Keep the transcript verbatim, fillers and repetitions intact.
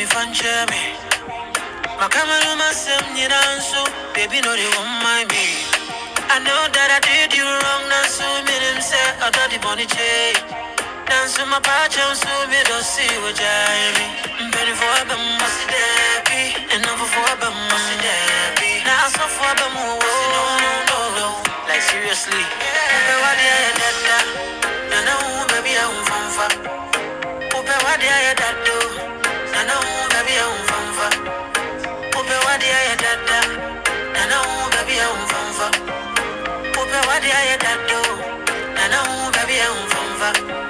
me fan me. My camera must send you so baby, no, they won't mind me. I know that I did you wrong, now so me them say I got the money change. Dance with my patch on so me don't see what I'm ready for a bum, must be, and never for a bum, must be. Now so for a bum, no, no, no, no. Like seriously, Upe wadi ya dada, na na u baby ya umfamfa. Upe wadi ya dada, na na u baby ya umfamfa. Upe wadi ya dada, na na u baby ya umfamfa. Upe wadi ya dada, na na u baby ya umfamfa.